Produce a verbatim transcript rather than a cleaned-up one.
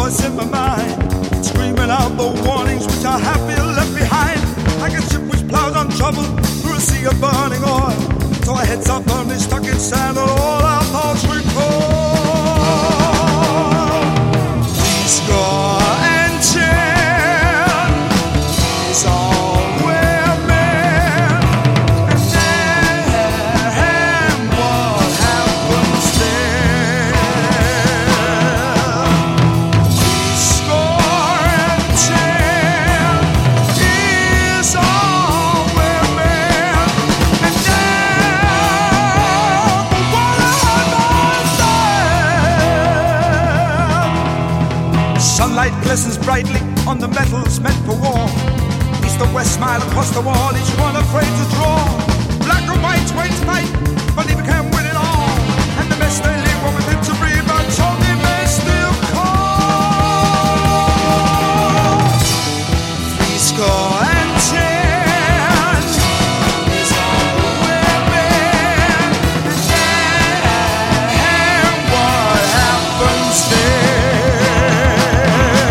voice in my mind, screaming out the warnings which I have been left behind. Like a ship which plows on trouble through a sea of burning oil. So our heads are firmly stuck in sand and all our thoughts recoil. We score and chant, it's all women. And then what happens then? We score and chant, it's all women. And then what happens then? Sunlight glistens brightly on the metals meant for war. East and west smile across the wall, each one afraid to draw. Black and white wait tonight, but even